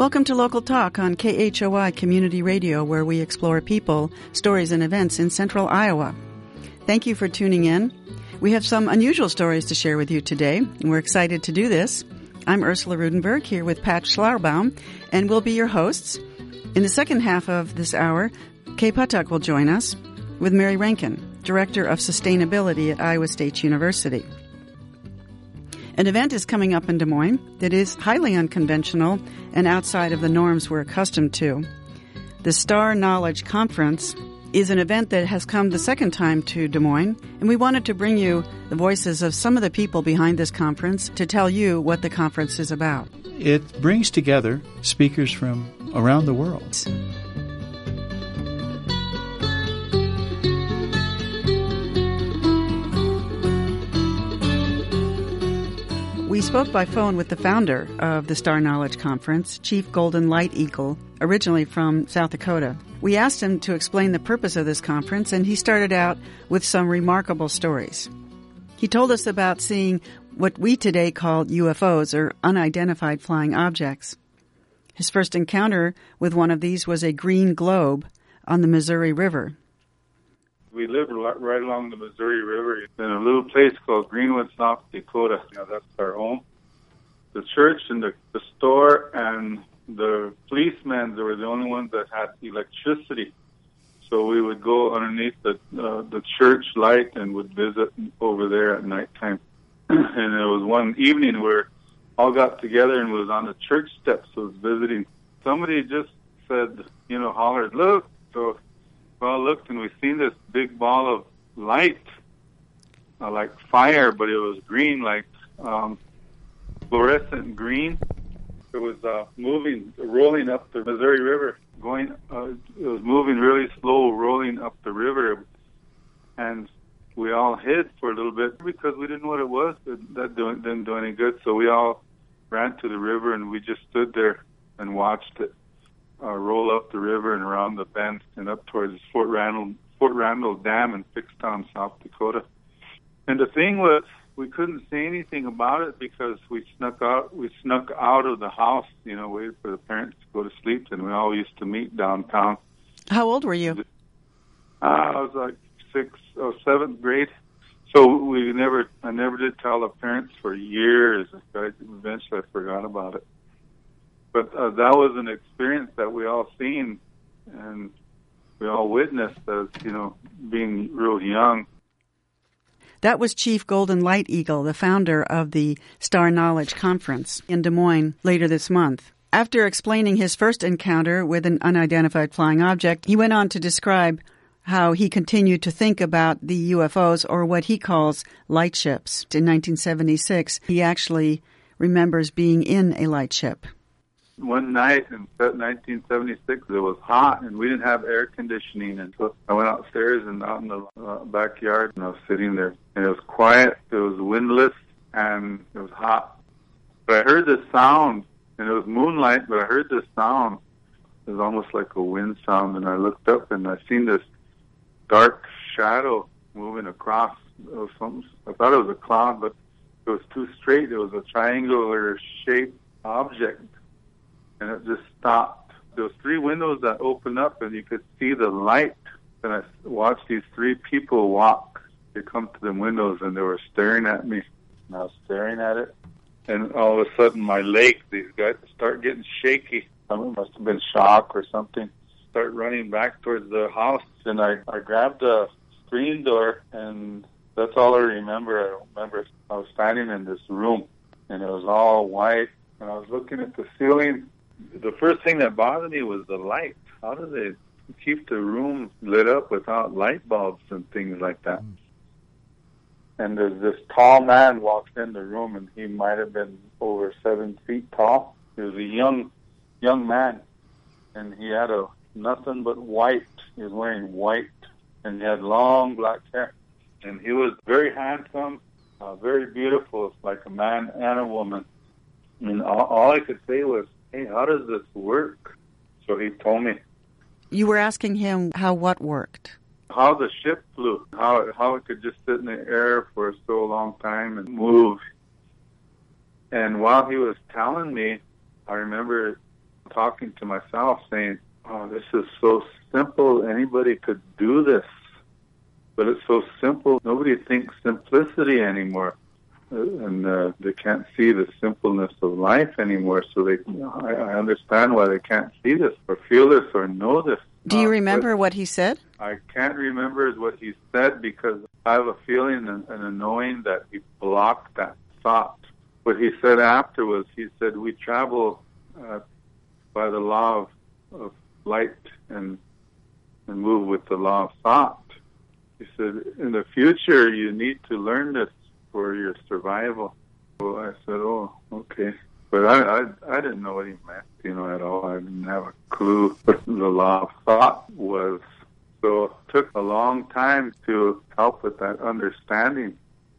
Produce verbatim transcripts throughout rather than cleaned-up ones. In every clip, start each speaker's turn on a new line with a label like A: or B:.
A: Welcome to Local Talk on K H O I Community Radio, where we explore people, stories, and events in central Iowa. Thank you for tuning in. We have some unusual stories to share with you today, and we're excited to do this. I'm Ursula Rudenberg here with Pat Schlarbaum, and we'll be your hosts. In the second half of this hour, Kay Patak will join us with Mary Rankin, Director of Sustainability at Iowa State University. An event is coming up in Des Moines that is highly unconventional and outside of the norms we're accustomed to. The Star Knowledge Conference is an event that has come the second time to Des Moines, and we wanted to bring you the voices of some of the people behind this conference to tell you what the conference is about.
B: It brings together speakers from around the world.
A: We spoke by phone with the founder of the Star Knowledge Conference, Chief Golden Light Eagle, originally from South Dakota. We asked him to explain the purpose of this conference, and he started out with some remarkable stories. He told us about seeing what we today call U F Os, or unidentified flying objects. His first encounter with one of these was a green globe on the Missouri River.
C: We live right along the Missouri River in a little place called Greenwood, South Dakota. You know, that's our home. The church and the, the store and the policemen, they were the only ones that had electricity. So we would go underneath the uh, the church light and would visit over there at nighttime. And there was one evening where all got together and was on the church steps, was visiting. Somebody just said, you know, hollered, "Look!" So we all looked and we seen this big ball of light, uh, like fire, but it was green, like um, fluorescent green. It was uh, moving, rolling up the Missouri River, going. Uh, it was moving really slow, rolling up the river, and we all hid for a little bit because we didn't know what it was. That didn't do any good, so we all ran to the river and we just stood there and watched it uh, roll up the river and around the bend and up towards Fort Randall, Fort Randall Dam in Fixtown, South Dakota. And the thing was, we couldn't say anything about it because we snuck out. We snuck out of the house, you know, waited for the parents to go to sleep, and we all used to meet downtown.
A: How old were you?
C: Uh, I was like sixth or seventh grade. So we never, I never did tell the parents for years. I, eventually, I forgot about it. But uh, that was an experience that we all seen, and we all witnessed as, you know, being real young.
A: That was Chief Golden Light Eagle, the founder of the Star Knowledge Conference in Des Moines later this month. After explaining his first encounter with an unidentified flying object, he went on to describe how he continued to think about the U F Os, or what he calls light ships. In nineteen seventy-six, he actually remembers being in a light ship.
C: One night in nineteen seventy-six, it was hot, and we didn't have air conditioning. And so I went upstairs and out in the uh, backyard, and I was sitting there. And it was quiet, it was windless, and it was hot. But I heard this sound, and it was moonlight, but I heard this sound. It was almost like a wind sound, and I looked up, and I seen this dark shadow moving across. It was something, I thought it was a cloud, but it was too straight. It was a triangular-shaped object. And it just stopped. There was three windows that opened up, and you could see the light. And I watched these three people walk. They come to the windows, and they were staring at me. And I was staring at it. And all of a sudden, my legs, these guys, start getting shaky. I mean, it must have been shock or something. Start running back towards the house. And I, I grabbed the screen door, and that's all I remember. I don't remember. I was standing in this room, and it was all white. And I was looking at the ceiling. The first thing that bothered me was the light. How do they keep the room lit up without light bulbs and things like that? Mm. And there's this tall man walks in the room, and he might have been over seven feet tall. He was a young, young man, and he had a nothing but white. He was wearing white, and he had long black hair. And he was very handsome, uh, very beautiful, like a man and a woman. And all, all I could say was, "Hey, how does this work?" So he told me.
A: You were asking him how what worked?
C: How the ship flew, how how it could just sit in the air for so long time and move. And while he was telling me, I remember talking to myself saying, oh, this is so simple. Anybody could do this. But it's so simple. Nobody thinks simplicity anymore. And uh, they can't see the simpleness of life anymore. So they, I, I understand why they can't see this or feel this or know this.
A: Do you
C: uh,
A: remember what he said?
C: I can't remember what he said because I have a feeling and, and a knowing that he blocked that thought. What he said after was, he said, we travel uh, by the law of, of light and, and move with the law of thought. He said, in the future, you need to learn this for your survival. So I said, oh, okay. But I, I I didn't know what he meant, you know, at all. I didn't have a clue what the law of thought was. So it took a long time to help with that understanding.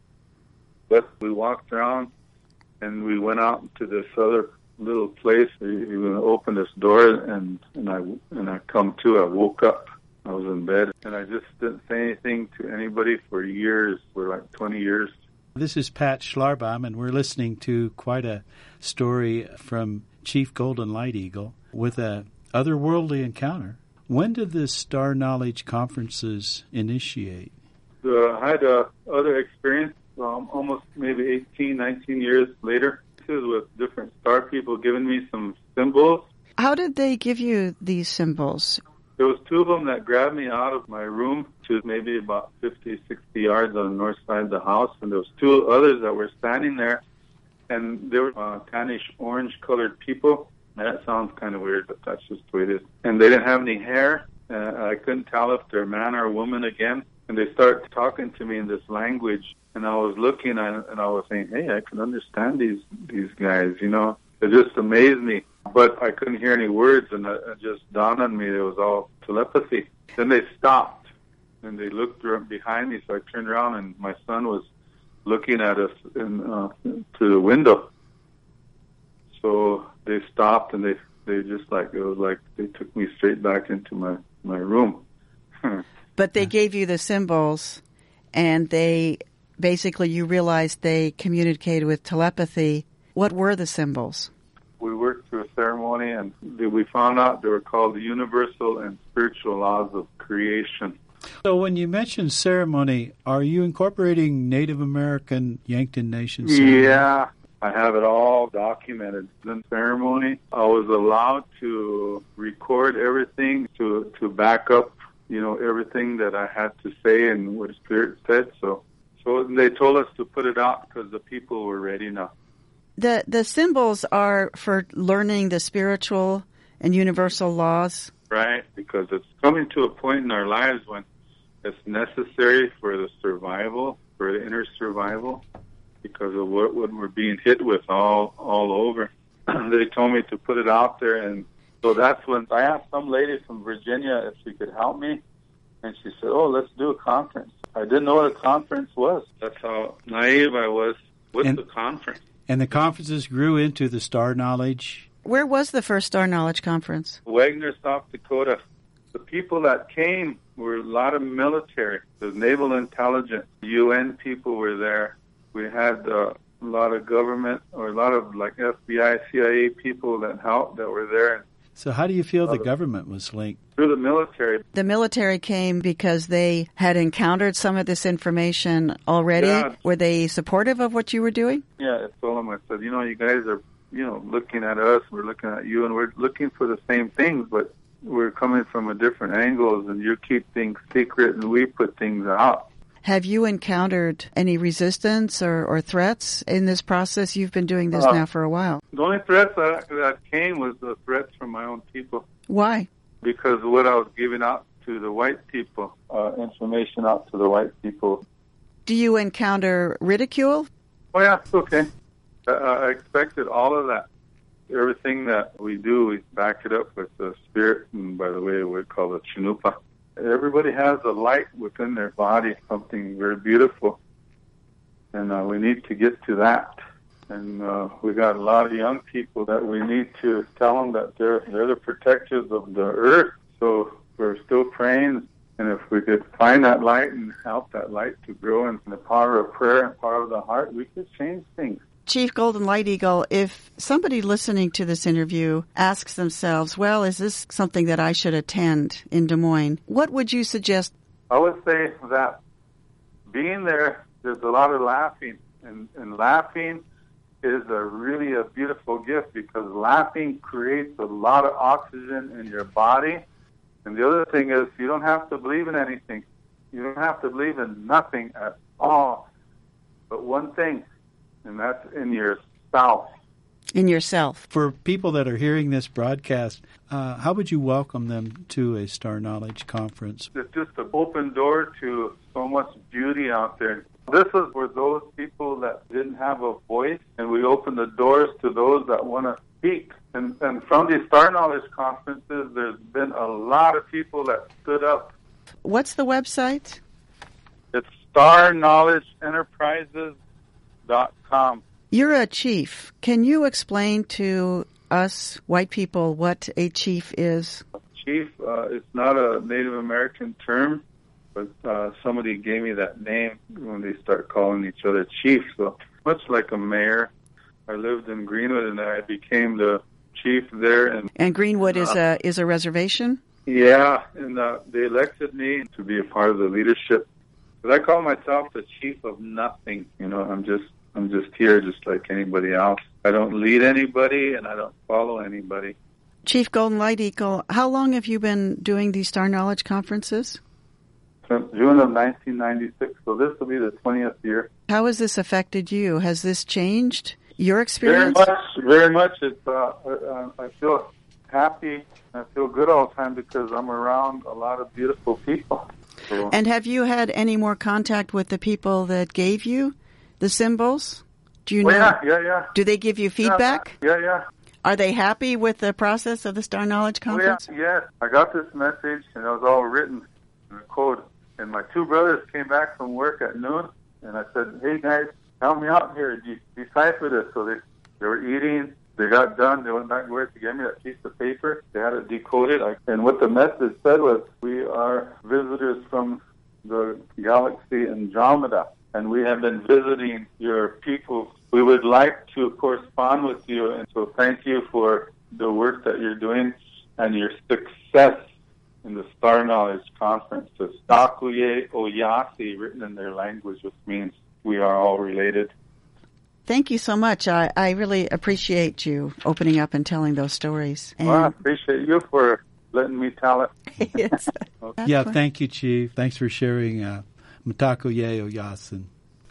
C: But we walked around and we went out to this other little place. He opened this door and, and I and I come to. I woke up. I was in bed and I just didn't say anything to anybody for years, for like twenty years.
B: This is Pat Schlarbaum, and we're listening to quite a story from Chief Golden Light Eagle with a otherworldly encounter. When did the Star Knowledge conferences initiate?
C: Uh, I had a other experience um, almost maybe eighteen, nineteen years later with different star people giving me some symbols.
A: How did they give you these symbols?
C: There was two of them that grabbed me out of my room to maybe about fifty, sixty yards on the north side of the house, and there was two others that were standing there, and they were uh, tannish orange-colored people. And that sounds kind of weird, but that's just the way it is. And they didn't have any hair. Uh, I couldn't tell if they're man or woman again. And they started talking to me in this language, and I was looking and, and I was saying, hey, I can understand these these guys, you know. It just amazed me. But I couldn't hear any words, and it, it just dawned on me it was all telepathy. Then they stopped, and they looked behind me, so I turned around, and my son was looking at us in, uh, through the window. So they stopped, and they they just like, it was like they took me straight back into my, my room.
A: But they gave you the symbols, and they basically, you realized they communicated with telepathy. What were the symbols?
C: We worked through a ceremony, and we found out they were called the universal and spiritual laws of creation.
B: So when you mention ceremony, are you incorporating Native American Yankton Nation ceremony?
C: Yeah, I have it all documented. In ceremony, I was allowed to record everything to, to back up, you know, everything that I had to say and what Spirit said. So, so they told us to put it out because the people were ready now.
A: The the symbols are for learning the spiritual and universal laws.
C: Right, because it's coming to a point in our lives when it's necessary for the survival, for the inner survival, because of what, what we're being hit with all all over. They told me to put it out there, and so that's when I asked some lady from Virginia if she could help me, and she said, oh, let's do a conference. I didn't know what a conference was. That's how naive I was with
B: and-
C: the conference.
B: And the conferences grew into the Star Knowledge.
A: Where was the first Star Knowledge conference?
C: Wagner, South Dakota. The people that came were a lot of military, the naval intelligence, U N people were there. We had uh, a lot of government, or a lot of like F B I, C I A people that helped, that were there.
B: So how do you feel the government was linked?
C: Through the military.
A: The military came because they had encountered some of this information already.
C: Yeah.
A: Were they supportive of what you were doing?
C: Yeah, I told them, I said, you know, you guys are, you know, looking at us, we're looking at you, and we're looking for the same things, but we're coming from a different angles, and you keep things secret, and we put things out.
A: Have you encountered any resistance or, or threats in this process? You've been doing this
C: uh,
A: now for a while.
C: The only threats that, that came was the threats from my own people.
A: Why?
C: Because of what I was giving out to the white people, uh, information out to the white people.
A: Do you encounter ridicule?
C: Oh, yeah, it's okay. I, I expected all of that. Everything that we do, we back it up with the spirit, and by the way, we call it Chinupa. Everybody has a light within their body, something very beautiful, and uh, we need to get to that. And uh, we got a lot of young people that we need to tell them that they're they're the protectors of the earth. So we're still praying, and if we could find that light and help that light to grow in the power of prayer and power of the heart, we could change things.
A: Chief Golden Light Eagle, if somebody listening to this interview asks themselves, well, is this something that I should attend in Des Moines, what would you suggest?
C: I would say that being there, there's a lot of laughing, and, and laughing is a really a beautiful gift because laughing creates a lot of oxygen in your body. And the other thing is you don't have to believe in anything. You don't have to believe in nothing at all. But one thing, and that's in yourself.
A: In yourself.
B: For people that are hearing this broadcast, uh, how would you welcome them to a Star Knowledge Conference?
C: It's just an open door to so much beauty out there. This is for those people that didn't have a voice, and we open the doors to those that want to speak. And, and from these Star Knowledge Conferences, there's been a lot of people that stood up.
A: What's the website?
C: It's star knowledge enterprises dot com.
A: You're a chief. Can you explain to us white people what a chief is?
C: Chief, uh, it's not a Native American term, but uh, somebody gave me that name when they start calling each other chief. So much like a mayor, I lived in Greenwood and I became the chief there. And,
A: and Greenwood
C: uh,
A: is a is a reservation?
C: Yeah, and uh, they elected me to be a part of the leadership. But I call myself the chief of nothing. You know, I'm just I'm just here just like anybody else. I don't lead anybody and I don't follow anybody.
A: Chief Golden Light Eagle, how long have you been doing these Star Knowledge Conferences?
C: Since June of nineteen ninety-six, so this will be the twentieth year.
A: How has this affected you? Has this changed your experience?
C: Very much, very much. It's, uh, uh, I feel happy, I feel good all the time because I'm around a lot of beautiful people. So.
A: And have you had any more contact with the people that gave you the symbols? Do you know?
C: Oh, yeah, yeah, yeah.
A: Do they give you feedback?
C: Yeah, yeah.
A: Are they happy with the process of the Star Knowledge Conference?
C: Oh, yeah, yes. I got this message, and it was all written in a code. And my two brothers came back from work at noon, and I said, hey, guys, help me out here. De- decipher this. So they, they were eating. They got done. They went back to work to get me that piece of paper. They had it decoded. I, and what the message said was, we are visitors from the galaxy Andromeda, and we have been visiting your people. We would like to correspond with you, and so thank you for the work that you're doing and your success in the Star Knowledge Conference. The Stakuye Oyasi, written in their language, which means we are all related.
A: Thank you so much. I, I really appreciate you opening up and telling those stories. And
C: well, I appreciate you for letting me tell it.
A: Yes.
B: Okay. Yeah, thank you, Chief. Thanks for sharing uh, Mtakuye Oyasin.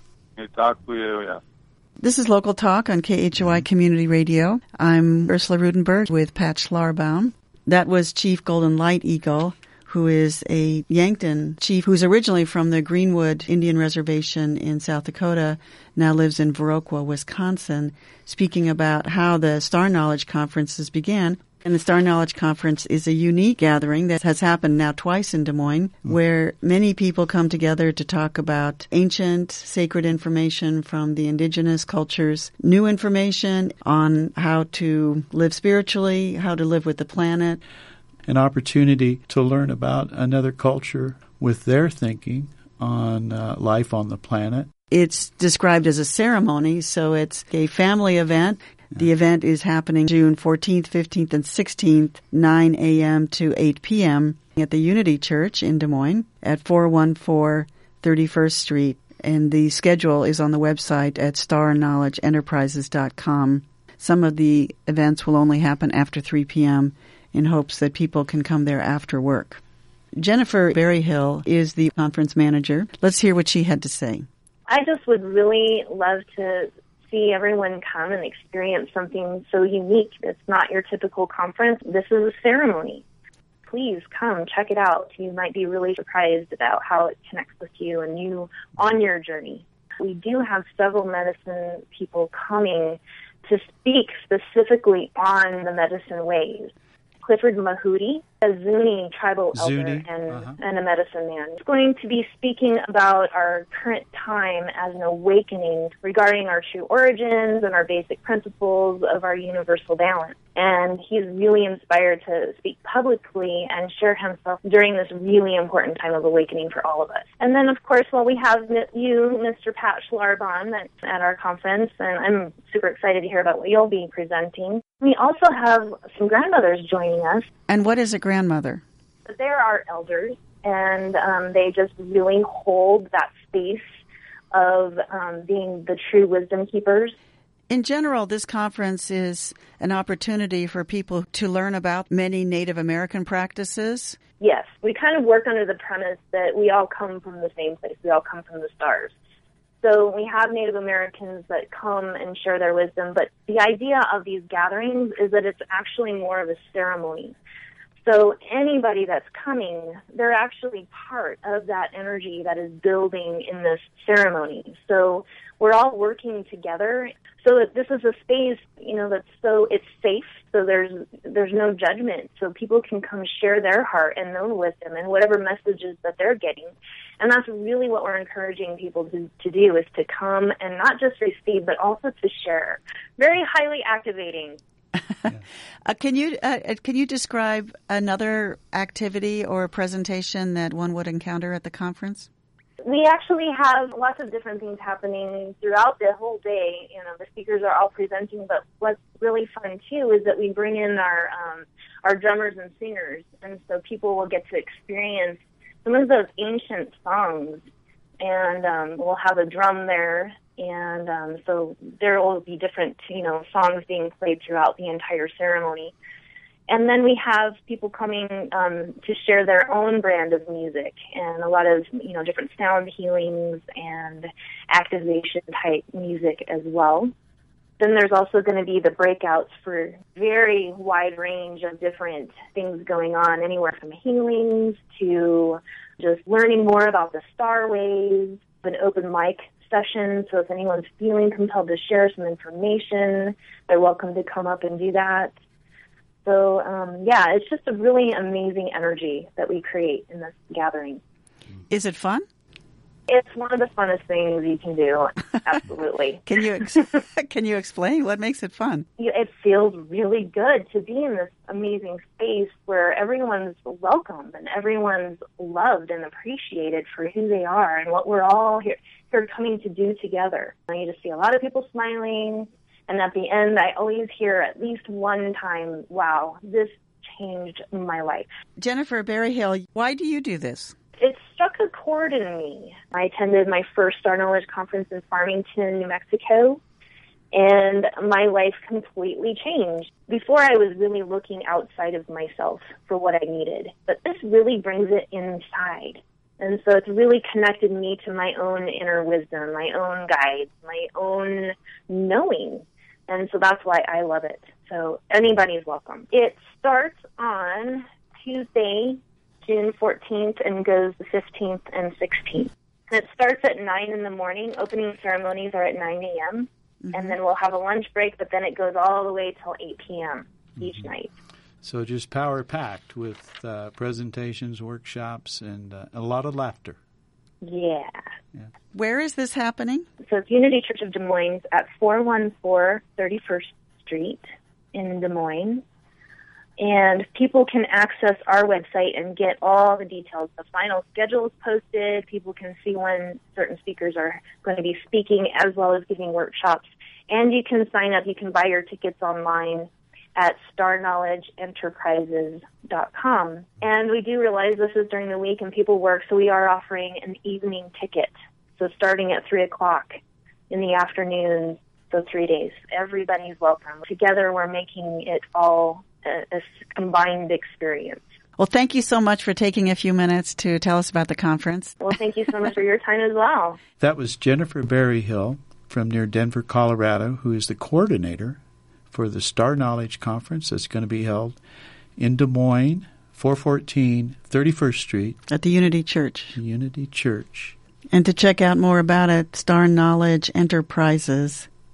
C: Mtakuye Oyasin.
A: This is Local Talk on K H O I Community Radio. I'm Ursula Rudenberg with Pat Schlarbaum. That was Chief Golden Light Eagle, who is a Yankton chief who's originally from the Greenwood Indian Reservation in South Dakota, now lives in Viroqua, Wisconsin, speaking about how the Star Knowledge Conferences began. And the Star Knowledge Conference is a unique gathering that has happened now twice in Des Moines, mm. where many people come together to talk about ancient, sacred information from the indigenous cultures, new information on how to live spiritually, how to live with the planet.
B: An opportunity to learn about another culture with their thinking on uh, life on the planet.
A: It's described as a ceremony, so it's a family event. The event is happening June fourteenth, fifteenth, and sixteenth, nine a.m. to eight p.m. at the Unity Church in Des Moines at four one four thirty-first Street. And the schedule is on the website at star knowledge enterprises dot com. Some of the events will only happen after three p.m. in hopes that people can come there after work. Jennifer Berryhill is the conference manager. Let's hear what she had to say.
D: I just would really love to see everyone come and experience something so unique. It's not your typical conference. This is a ceremony. Please come, check it out. You might be really surprised about how it connects with you and you on your journey. We do have several medicine people coming to speak specifically on the medicine ways. Clifford Mahudi a Zuni tribal
B: Zuni?
D: elder and,
B: Uh-huh.
D: and a medicine man. He's going to be speaking about our current time as an awakening regarding our true origins and our basic principles of our universal balance. And he's really inspired to speak publicly and share himself during this really important time of awakening for all of us. And then, of course, well, we have you, Mister Pat Schlarbaum, at, at our conference, and I'm super excited to hear about what you'll be presenting. We also have some grandmothers joining us.
A: And what is a grandmother?
D: They're our elders, and um, they just really hold that space of um, being the true wisdom keepers.
A: In general, this conference is an opportunity for people to learn about many Native American practices.
D: Yes, we kind of work under the premise that we all come from the same place. We all come from the stars. So we have Native Americans that come and share their wisdom, but the idea of these gatherings is that it's actually more of a ceremony. So anybody that's coming, they're actually part of that energy that is building in this ceremony. So we're all working together. So that this is a space, you know, that's so, it's safe. So there's there's no judgment. So people can come share their heart and their wisdom and whatever messages that they're getting. And that's really what we're encouraging people to, to do, is to come and not just receive, but also to share. Very highly activating.
A: Yeah. uh, can you uh, can you describe another activity or presentation that one would encounter at the conference?
D: We actually have lots of different things happening throughout the whole day. You know, the speakers are all presenting, but what's really fun too is that we bring in our um, our drummers and singers, and so people will get to experience some of those ancient songs. And um, we'll have a drum there, and um, so there will be different, you know, songs being played throughout the entire ceremony. And then we have people coming um, to share their own brand of music and a lot of, you know, different sound healings and activation type music as well. Then there's also going to be the breakouts for very wide range of different things going on, anywhere from healings to just learning more about the star waves, an open mic session. So if anyone's feeling compelled to share some information, they're welcome to come up and do that. So, um, yeah, it's just a really amazing energy that we create in this gathering.
A: Is it fun?
D: It's one of the funnest things you can do. Absolutely.
A: Can you ex- can you explain what makes it fun?
D: It feels really good to be in this amazing space where everyone's welcome and everyone's loved and appreciated for who they are and what we're all here, here coming to do together. And you just see a lot of people smiling. And at the end, I always hear at least one time, wow, this changed my life.
A: Jennifer Berryhill, why do you do this?
D: It struck a chord in me. I attended my first Star Knowledge Conference in Farmington, New Mexico, and my life completely changed. Before, I was really looking outside of myself for what I needed, but this really brings it inside. And so it's really connected me to my own inner wisdom, my own guides, my own knowing. And so that's why I love it. So anybody's welcome. It starts on Tuesday, June fourteenth, and goes the fifteenth and sixteenth. And it starts at nine in the morning. Opening ceremonies are at nine a.m., mm-hmm. and then we'll have a lunch break, but then it goes all the way till eight p.m. each mm-hmm. night.
B: So just power-packed with uh, presentations, workshops, and uh, a lot of laughter.
D: Yeah.
B: yeah.
A: Where is this happening?
D: So it's Unity Church of Des Moines at four one four thirty-first Street in Des Moines. And people can access our website and get all the details. The final schedule is posted. People can see when certain speakers are going to be speaking as well as giving workshops. And you can sign up. You can buy your tickets online at star knowledge enterprises dot com. And we do realize this is during the week and people work, so we are offering an evening ticket. So starting at three o'clock in the afternoon, so three days. Everybody's welcome. Together we're making it all a, a combined experience.
A: Well, thank you so much for taking a few minutes to tell us about the conference.
D: Well, thank you so much for your time as well.
B: That was Jennifer Berryhill from near Denver, Colorado, who is the coordinator for the Star Knowledge Conference that's going to be held in Des Moines, four fourteen thirty-first Street.
A: At the Unity Church.
B: Unity Church.
A: And to check out more about it, star knowledge enterprises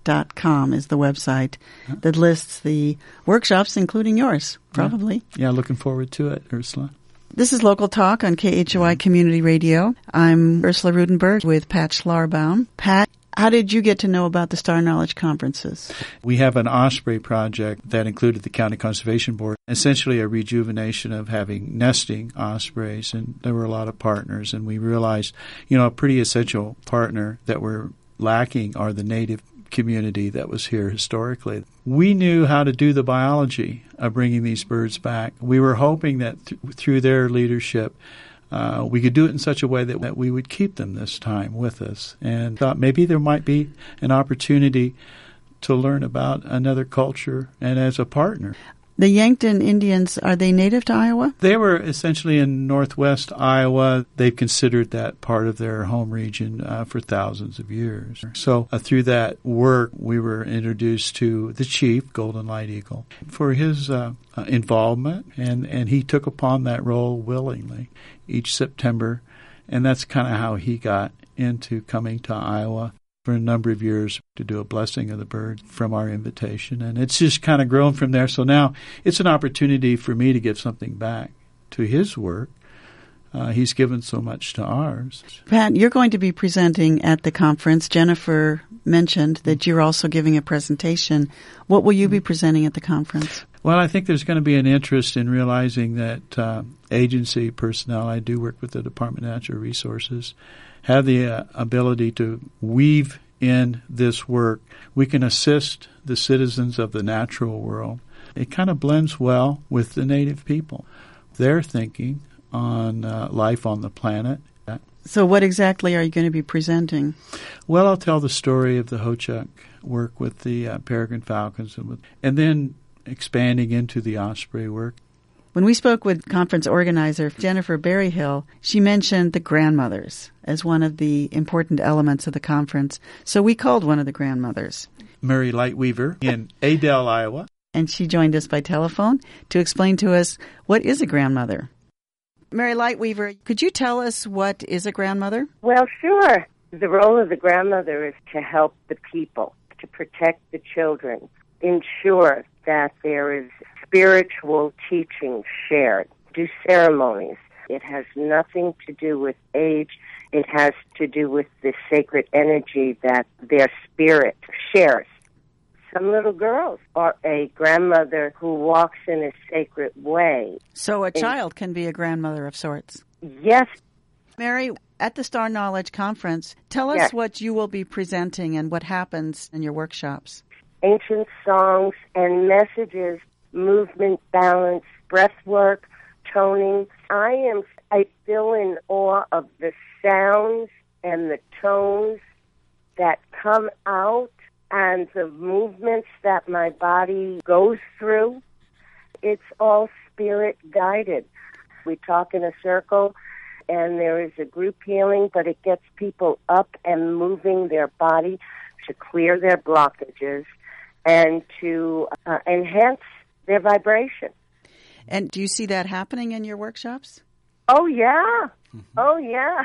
A: dot com is the website that lists the workshops, including yours, probably.
B: Yeah, yeah, looking forward to it, Ursula.
A: This is Local Talk on K H O I Community Radio. I'm Ursula Rudenberg with Pat Schlarbaum. Pat, how did you get to know about the Star Knowledge Conferences?
B: We have an osprey project that included the County Conservation Board, essentially a rejuvenation of having nesting ospreys, and there were a lot of partners, and we realized, you know, a pretty essential partner that we're lacking are the native community that was here historically. We knew how to do the biology of bringing these birds back. We were hoping that th- through their leadership, uh, we could do it in such a way that, that we would keep them this time with us, and thought maybe there might be an opportunity to learn about another culture and as a partner.
A: The Yankton Indians, are they native to Iowa?
B: They were essentially in northwest Iowa. They've considered that part of their home region uh, for thousands of years. So uh, through that work, we were introduced to the chief, Golden Light Eagle, for his uh, uh, involvement, and, and he took upon that role willingly each September, and that's kind of how he got into coming to Iowa for a number of years to do a blessing of the bird from our invitation. And it's just kind of grown from there. So now it's an opportunity for me to give something back to his work. Uh, he's given so much to ours.
A: Pat, you're going to be presenting at the conference. Jennifer mentioned that you're also giving a presentation. What will you be presenting at the conference?
B: Well, I think there's going to be an interest in realizing that uh, agency personnel, I do work with the Department of Natural Resources, have the uh, ability to weave in this work. We can assist the citizens of the natural world. It kind of blends well with the native people. Their thinking on uh, life on the planet.
A: So what exactly are you going to be presenting?
B: Well, I'll tell the story of the Ho-Chunk work with the uh, peregrine falcons, and, with, and then expanding into the osprey work.
A: When we spoke with conference organizer Jennifer Berryhill, she mentioned the grandmothers as one of the important elements of the conference. So we called one of the grandmothers,
B: Mary Lightweaver, in Adel, Iowa.
A: And she joined us by telephone to explain to us what is a grandmother. Mary Lightweaver, could you tell us what is a grandmother?
E: Well, sure. The role of the grandmother is to help the people, to protect the children, ensure that there is spiritual teaching shared, do ceremonies. It has nothing to do with age. It has to do with the sacred energy that their spirit shares. Some little girls are a grandmother who walks in a sacred way.
A: So a child can be a grandmother of sorts.
E: Yes.
A: Mary, at the Star Knowledge Conference, tell us
E: yes.
A: what you will be presenting and what happens in your workshops.
E: Ancient songs and messages, movement, balance, breath work, toning. I am, I feel in awe of the sounds and the tones that come out and the movements that my body goes through. It's all spirit guided. We talk in a circle and there is a group healing, but it gets people up and moving their body to clear their blockages and to uh, enhance their vibration.
A: And do you see that happening in your workshops?
E: Oh, yeah. Mm-hmm. Oh, yeah.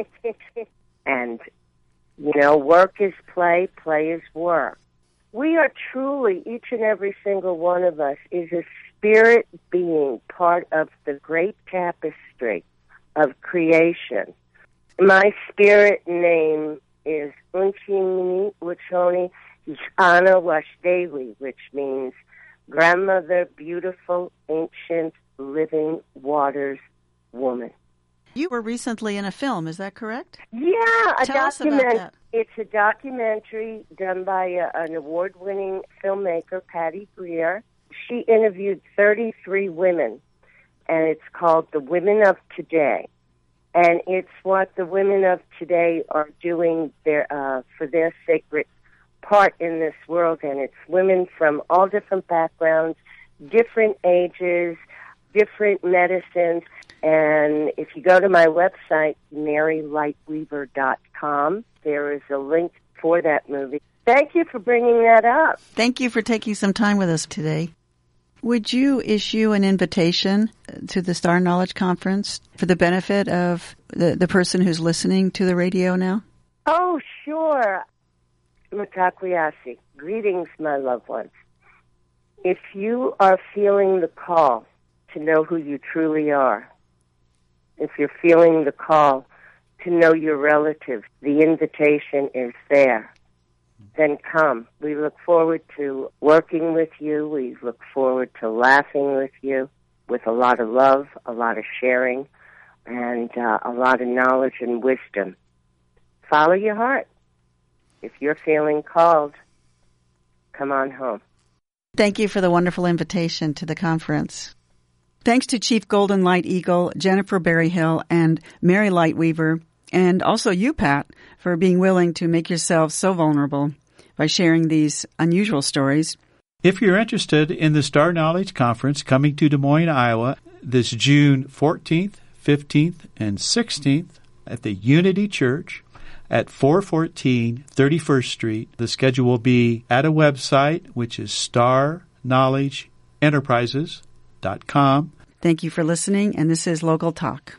E: And, you know, work is play, play is work. We are truly, each and every single one of us is a spirit being, part of the great tapestry of creation. My spirit name is Unchimini Wachoni Ana Washdewi, which means grandmother, beautiful, ancient, living waters woman.
A: You were recently in a film, is that correct?
E: Yeah, a
A: Tell us about
E: document.
A: that.
E: It's a documentary done by a, an award-winning filmmaker, Patty Greer. She interviewed thirty-three women, and it's called The Women of Today. And it's what the women of today are doing their, uh, for their sacred part in this world. And it's women from all different backgrounds, different ages, different medicines. And if you go to my website, mary lightweaver dot com, there is a link for that movie. Thank you for bringing that up.
A: Thank you for taking some time with us today. Would you issue an invitation to the Star Knowledge Conference for the benefit of the, the person who's listening to the radio now?
E: Oh, sure. Mitakwiyasi. Greetings, my loved ones. If you are feeling the call to know who you truly are, if you're feeling the call to know your relative, the invitation is there. Then come. We look forward to working with you. We look forward to laughing with you with a lot of love, a lot of sharing, and uh, a lot of knowledge and wisdom. Follow your heart. If you're feeling called, come on home.
A: Thank you for the wonderful invitation to the conference. Thanks to Chief Golden Light Eagle, Jennifer Berryhill, and Mary Lightweaver, and also you, Pat, for being willing to make yourselves so vulnerable by sharing these unusual stories.
B: If you're interested in the Star Knowledge Conference coming to Des Moines, Iowa, this June fourteenth, fifteenth, and sixteenth at the Unity Church at four fourteen thirty-first Street, the schedule will be at a website, which is star knowledge enterprises dot com.
A: Thank you for listening, and this is Local Talk.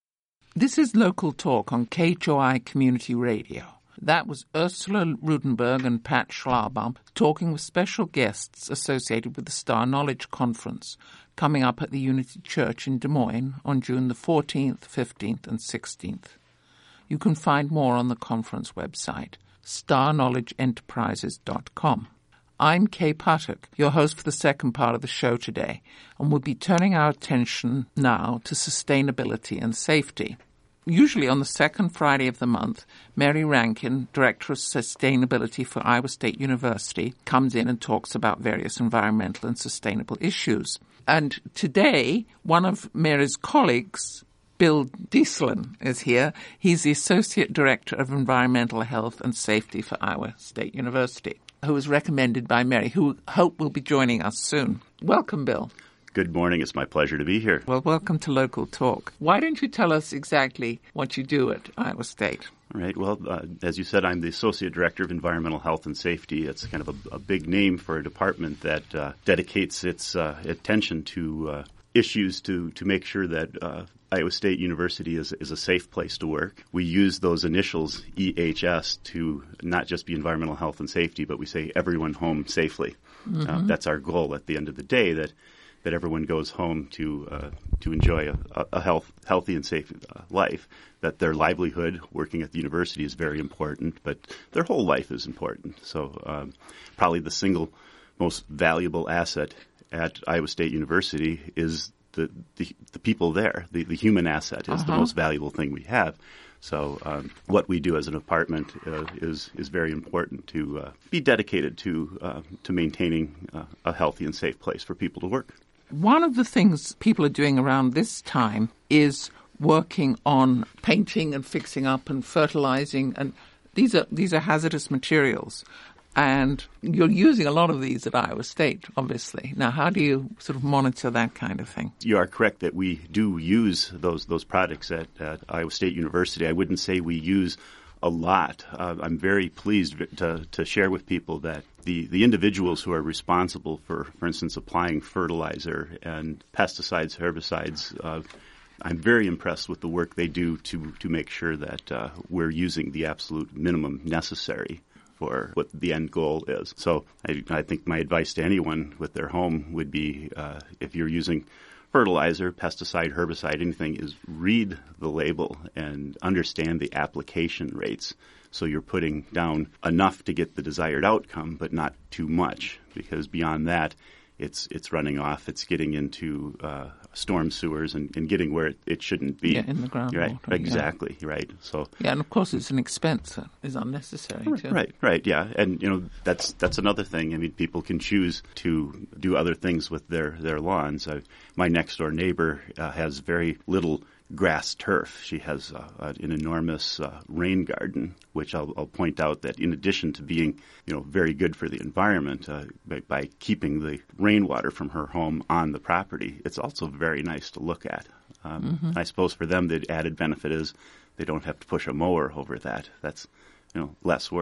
F: This is Local Talk on K H O I Community Radio. That was Ursula Rudenberg and Pat Schlarbaum talking with special guests associated with the Star Knowledge Conference coming up at the Unity Church in Des Moines on June the fourteenth, fifteenth, and sixteenth. You can find more on the conference website, star knowledge enterprises dot com. I'm Kay Patek, your host for the second part of the show today, and we'll be turning our attention now to sustainability and safety. Usually on the second Friday of the month, Mary Rankin, Director of Sustainability for Iowa State University, comes in and talks about various environmental and sustainable issues. And today, one of Mary's colleagues, Bill Dieselin, is here. He's the Associate Director of Environmental Health and Safety for Iowa State University, who was recommended by Mary, who hope will be joining us soon. Welcome, Bill.
G: Good morning. It's my pleasure to be here.
F: Well, welcome to Local Talk. Why don't you tell us exactly what you do at Iowa State?
G: All right. Well, uh, as you said, I'm the Associate Director of Environmental Health and Safety. It's kind of a, a big name for a department that uh, dedicates its uh, attention to uh, issues to, to make sure that uh, Iowa State University is, is a safe place to work. We use those initials, E H S, to not just be environmental health and safety, but we say everyone home safely. Mm-hmm. Uh, that's our goal at the end of the day, that that everyone goes home to uh, to enjoy a, a health, healthy and safe uh, life, that their livelihood working at the university is very important, but their whole life is important. So um, probably the single most valuable asset at Iowa State University is the, the, the people there. The, the human asset is uh-huh. the most valuable thing we have. So um, what we do as an department uh, is is very important to uh, be dedicated to uh, to maintaining uh, a healthy and safe place for people to work.
F: One of the things people are doing around this time is working on painting and fixing up and fertilizing, and these are these are hazardous materials. And you're using a lot of these at Iowa State, obviously. Now, how do you sort of monitor that kind of thing?
G: You are correct that we do use those those products at, at Iowa State University. I wouldn't say we use a lot. Uh, I'm very pleased to, to share with people that the, the individuals who are responsible for, for instance, applying fertilizer and pesticides, herbicides, uh, I'm very impressed with the work they do to, to make sure that uh, we're using the absolute minimum necessary for what the end goal is. So I, I think my advice to anyone with their home would be, uh, if you're using fertilizer, pesticide, herbicide, anything, is read the label and understand the application rates. So you're putting down enough to get the desired outcome, but not too much, because beyond that, it's it's running off. It's getting into uh, storm sewers and, and getting where it, it shouldn't be.
F: Yeah, in the ground.
G: Right,
F: water,
G: exactly,
F: yeah.
G: right. So
F: yeah, and of course it's an expense that is unnecessary
G: right,
F: too.
G: Right, right, yeah, and you know that's that's another thing. I mean, people can choose to do other things with their their lawns. I, my next door neighbor uh, has very little grass turf. She has uh, an enormous uh, rain garden, which I'll, I'll point out that in addition to being, you know, very good for the environment uh, by, by keeping the rainwater from her home on the property, it's also very nice to look at. Um, mm-hmm. I suppose for them the added benefit is they don't have to push a mower over that. That's, you know, less work.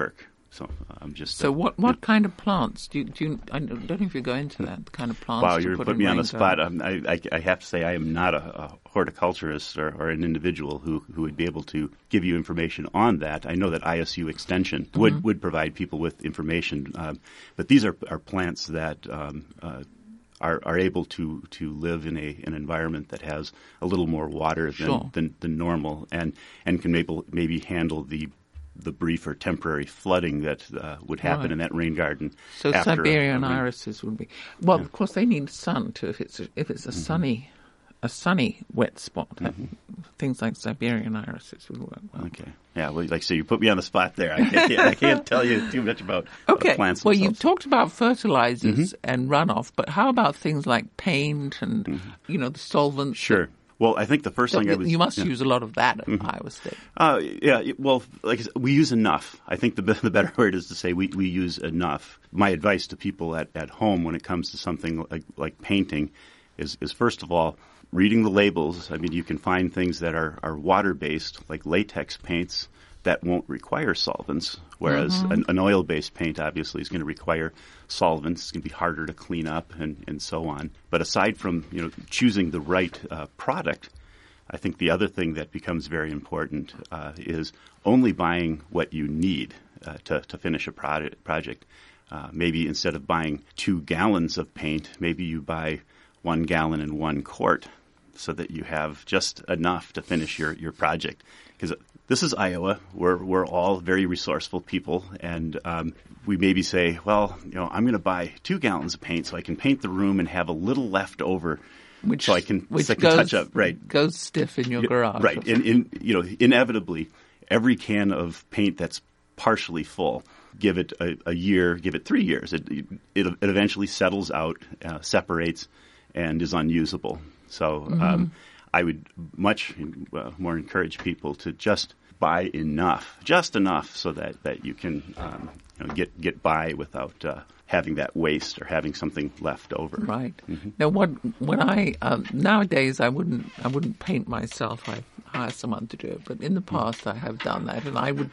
G: So I'm just.
F: So
G: uh,
F: what what
G: yeah.
F: kind of plants do you, do you, I don't know if you go into that, the kind of plants.
G: Wow,
F: to
G: you're
F: put
G: putting
F: in
G: me on the
F: rain
G: spot.
F: gardens?
G: Um, I, I, I have to say I am not a, a horticulturist or, or an individual who, who would be able to give you information on that. I know that I S U Extension would,
F: Mm-hmm.
G: would provide people with information, um, but these are, are plants that um, uh, are, are able to, to live in a an environment that has a little more water than,
F: Sure.
G: than, than normal, and, and can maybe, maybe handle the the brief or temporary flooding that uh, would happen
F: Right.
G: in that rain garden.
F: So
G: after a-
F: Siberian
G: a rain-
F: irises would be well. Of course, they need sun too. If it's a, if it's a sunny, a sunny wet spot,
G: Mm-hmm.
F: things like Siberian irises would work well.
G: Okay. Yeah, well, like I say, you put me on the spot there. I can't, I can't tell you too much about
F: Okay.
G: uh, plants
F: Well,
G: themselves.
F: you've talked about fertilizers
G: Mm-hmm.
F: and runoff, but how about things like paint and you know the solvents?
G: Sure. Well, I think the first
F: that-
G: thing I was...
F: you must
G: yeah.
F: use a lot of that at Iowa State.
G: Uh, yeah, y- well, like I said, we use enough. I think the, be- the better word is to say we, we use enough. My advice to people at, at home when it comes to something like, like painting is, is, first of all, reading the labels. I mean, you can find things that are, are water-based, like latex paints, that won't require solvents, whereas
F: Mm-hmm.
G: an, an oil-based paint obviously is going to require solvents. It's going to be harder to clean up and, and so on. But aside from you know choosing the right uh, product, I think the other thing that becomes very important uh, is only buying what you need uh, to, to finish a product, project. Uh, maybe instead of buying two gallons of paint, maybe you buy one gallon and one quart so that you have just enough to finish your, your project. Because this is Iowa. We're we're all very resourceful people, and um, we maybe say, well, you know, I'm going to buy two gallons of paint so I can paint the room and have a little left over,
F: Which
G: so I can
F: which
G: so I can
F: goes,
G: touch up. Right,
F: goes stiff in your garage.
G: right. In, in you know, inevitably, every can of paint that's partially full, give it a, a year, give it three years. It it, it eventually settles out, uh, separates, and is unusable. So.
F: Mm-hmm.
G: Um, I would much uh, more encourage people to just buy enough, just enough, so that, that you can um, you know, get get by without uh, having that waste or having something left over.
F: Right. Now, what when I um, nowadays I wouldn't I wouldn't paint myself. I hire someone to do it. But in the past, I have done that, and I would.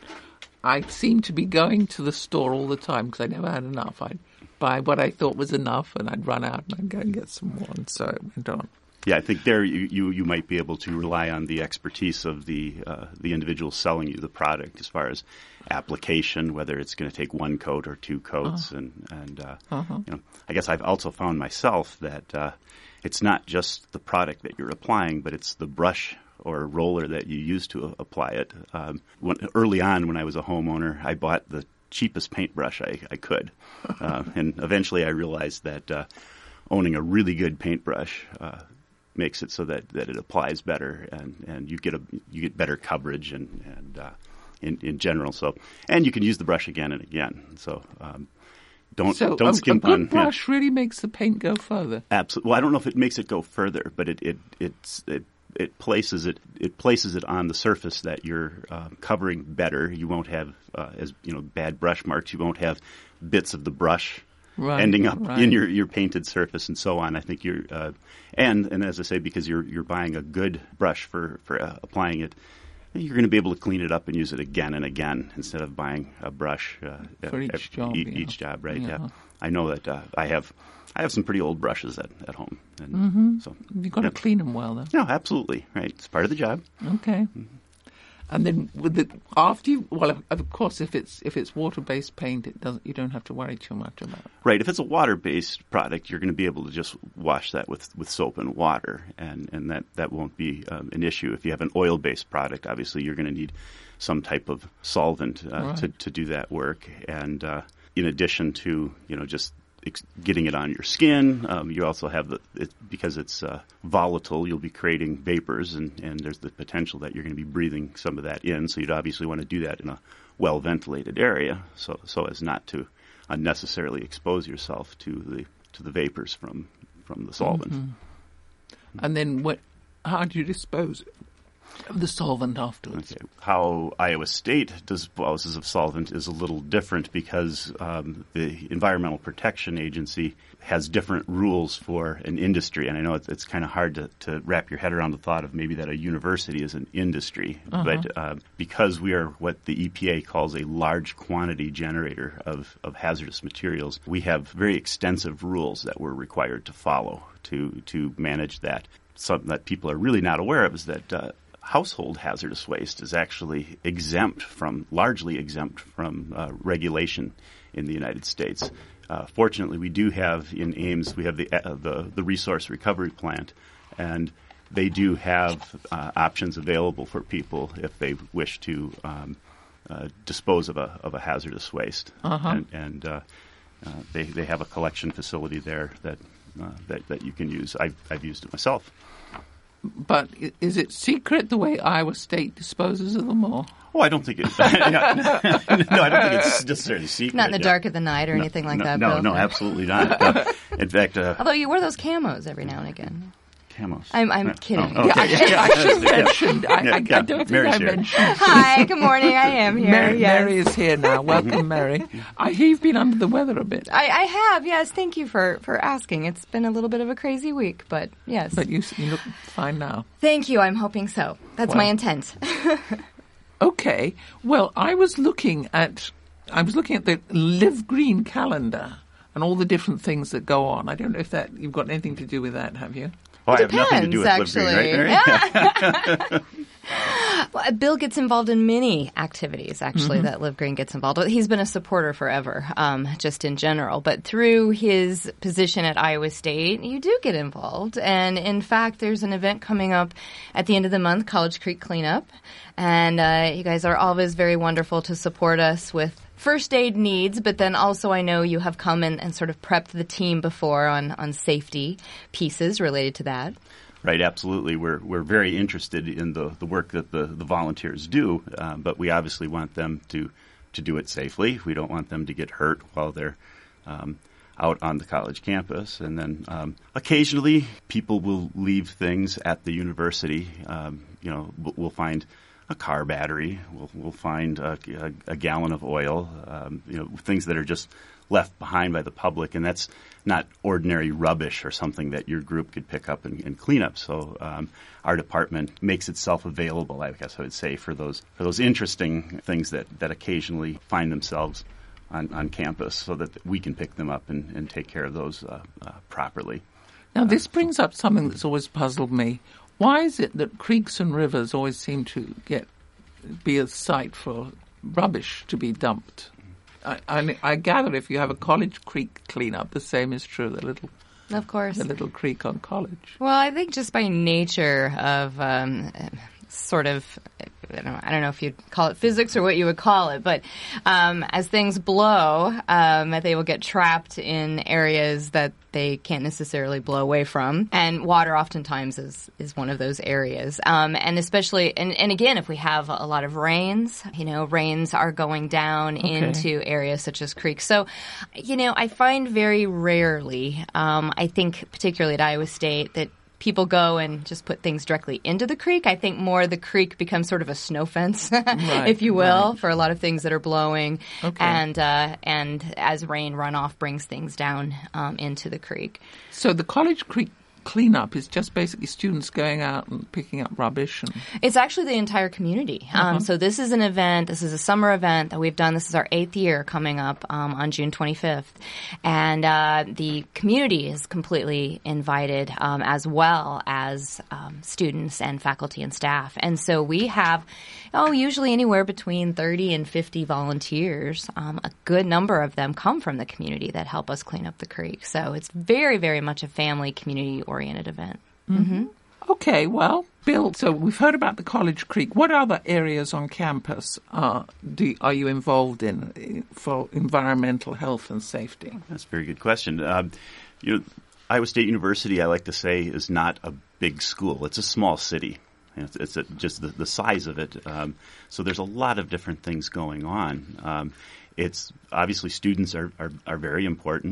F: I seem to be going to the store all the time because I never had enough. I'd buy what I thought was enough, and I'd run out and I'd go and get some more, and so it went on.
G: Yeah, I think there you, you, you might be able to rely on the expertise of the uh, the individual selling you the product as far as application, whether it's going to take one coat or two coats, uh-huh. and and uh, uh-huh. you know, I guess I've also found myself that uh, it's not just the product that you're applying, but it's the brush or roller that you use to apply it. Um, when, early on, when I was a homeowner, I bought the cheapest paintbrush I, I could, uh, and eventually I realized that uh, owning a really good paintbrush uh, makes it so that, that it applies better, and, and you get a you get better coverage and and uh, in in general. So and you can use the brush again and again. So um, don't
F: so
G: don't
F: a,
G: skimp
F: a good
G: on
F: brush yeah. really makes the paint go further.
G: Absolutely. Well, I don't know if it makes it go further, but it it it's, it it places it it places it on the surface that you're uh, covering better. You won't have uh, as you know bad brush marks. You won't have bits of the brush. Right, ending up
F: right.
G: in your, your painted surface and so on. I think you're, uh, and and as I say, because you're you're buying a good brush for for uh, applying it, you're going to be able to clean it up and use it again and again instead of buying a brush uh,
F: for each
G: every,
F: job.
G: E-
F: yeah.
G: Each job, right?
F: Yeah.
G: yeah. I know that uh, I have I have some pretty old brushes at, at home, and
F: mm-hmm.
G: so
F: you've got
G: yeah.
F: to clean them well, though.
G: No, absolutely, right. It's part of the job.
F: Okay. Mm-hmm. And then with the after you, well, of course, if it's if it's water-based paint, it doesn't. You don't have to worry too much about it.
G: Right. If it's a water-based product, you're going to be able to just wash that with, with soap and water, and, and that, that won't be um, an issue. If you have an oil-based product, obviously you're going to need some type of solvent uh,
F: right.
G: to to do that work. And uh, in addition to you know just ex- getting it on your skin, um, you also have the it, because it's uh, volatile, you'll be creating vapors, and, and there's the potential that you're going to be breathing some of that in. So you'd obviously want to do that in a well-ventilated area, so so as not to unnecessarily expose yourself to the to the vapors from from the solvent.
F: Mm-hmm. And then what? How do you dispose it? The solvent afterwards.
G: Okay. How Iowa State disposes of solvent is a little different because um, the Environmental Protection Agency has different rules for an industry. And I know it's, it's kind of hard to, to wrap your head around the thought of maybe that a university is an industry. Uh-huh. But uh, because we are what the E P A calls a large quantity generator of, of hazardous materials, we have very extensive rules that we're required to follow to, to manage that. Something that people are really not aware of is that uh, household hazardous waste is actually exempt from, largely exempt from uh, regulation in the United States. Uh, fortunately, we do have in Ames, we have the, uh, the the resource recovery plant, and they do have uh, options available for people if they wish to um, uh, dispose of a of a hazardous waste.
F: Uh-huh.
G: And, and uh, uh, they they have a collection facility there that uh, that that you can use. I've I've used it myself.
F: But is it secret the way Iowa State disposes of them, or?
G: Oh, I don't think it's. no, no, I don't think it's necessarily secret.
H: Not in the
G: yeah.
H: dark of the night or
G: no,
H: anything like
G: no,
H: that,
G: No,
H: Bill.
G: no, absolutely not. No. In fact, uh,
H: although you wear those camos every now and again.
G: Camos.
H: I'm, I'm
G: Yeah.
H: kidding.
G: Oh, okay.
F: Yeah, I, I should
G: Yeah.
F: mention. I,
G: Yeah,
F: I,
G: yeah.
F: I don't think
G: Mary's
F: I
G: here.
F: mentioned.
H: Hi, good morning. I am here.
F: Mary,
H: yes.
F: Mary is here now. Welcome, Mary. I hear you've been under the weather a bit.
H: I, I have, yes. Thank you for, for asking. It's been a little bit of a crazy week, but yes.
F: But you, you look fine now.
H: Thank you. I'm hoping so. That's
F: Well.
H: my intent.
F: Okay. Well, I was looking at I was looking at the Live Green calendar and all the different things that go on. I don't know if that you've got anything to do with that, have you?
G: Oh, I
H: It
G: have nothing to do with
H: depends,
G: Live Green, right,
H: actually.
G: Mary?
H: Well, Bill gets involved in many activities, actually, mm-hmm. that Live Green gets involved with. He's been a supporter forever, um, just in general. But through his position at Iowa State, you do get involved. And, in fact, there's an event coming up at the end of the month, College Creek Cleanup. And uh, you guys are always very wonderful to support us with first aid needs, but then also I know you have come in and sort of prepped the team before on, on safety pieces related to that.
G: Right, absolutely. We're we're very interested in the, the work that the, the volunteers do, uh, but we obviously want them to, to do it safely. We don't want them to get hurt while they're um, out on the college campus. And then um, occasionally people will leave things at the university. Um, you know, we'll find a car battery. We'll, we'll find a, a, a gallon of oil. Um, you know, things that are just left behind by the public, and that's not ordinary rubbish or something that your group could pick up and, and clean up. So um, our department makes itself available, I guess I would say, for those for those interesting things that, that occasionally find themselves on, on campus, so that we can pick them up and, and take care of those uh, uh, properly.
F: Now, this brings up something that's always puzzled me. Why is it that creeks and rivers always seem to get be a site for rubbish to be dumped? I, I, I gather if you have a College Creek cleanup, the same is true. The little,
H: of course,
F: the little creek on College.
H: Well, I think just by nature of um, sort of, I don't know, I don't know if you'd call it physics or what you would call it, but um, as things blow, um, they will get trapped in areas that they can't necessarily blow away from. And water oftentimes is, is one of those areas. Um, and especially, and, and again, if we have a lot of rains, you know, rains are going down okay. into areas such as creeks. So, you know, I find very rarely, um, I think particularly at Iowa State, that people go and just put things directly into the creek. I think more the creek becomes sort of a snow fence,
F: right,
H: if you will,
F: right.
H: for a lot of things that are blowing.
F: Okay.
H: And uh, and as rain runoff brings things down um, into the creek.
F: So the College Creek cleanup is just basically students going out and picking up rubbish? And
H: it's actually the entire community. Uh-huh. Um, so this is an event. This is a summer event that we've done. This is our eighth year coming up um, on June twenty-fifth. And uh, the community is completely invited um, as well as um, students and faculty and staff. And so we have, oh, usually anywhere between thirty and fifty volunteers. Um, a good number of them come from the community that help us clean up the creek. So it's very, very much a family community oriented event.
F: Mm-hmm.
H: Mm-hmm.
F: Okay, well, Bill, so we've heard about the College Creek. What other areas on campus uh, do, are you involved in for environmental health and safety?
G: That's a very good question. Um, you know, Iowa State University, I like to say, is not a big school. It's a small city. It's, it's a, just the, the size of it. Um, so there's a lot of different things going on. Um, it's obviously students are, are, are very important.